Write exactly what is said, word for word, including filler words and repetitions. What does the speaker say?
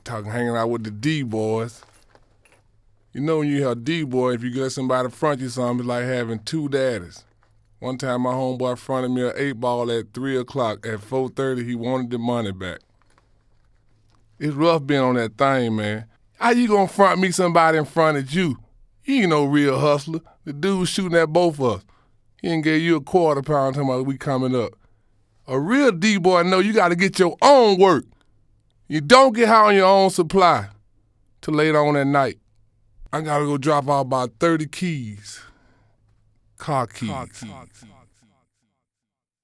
talking, hanging out with the D-boys. You know when you hear D-boy, if you get somebody front you something, it's like having two daddies. One time my homeboy fronted me an eight ball at three o'clock. At four thirty, he wanted the money back. It's rough being on that thing, man. How you gonna front me somebody in front of you? You ain't no real hustler. The dude shooting at both of us. He ain't gave you a quarter pound talking about we coming up. A real D-boy know you gotta get your own work. You don't get high on your own supply till later on at night. I gotta go drop out about thirty keys. Car keys. Car keys.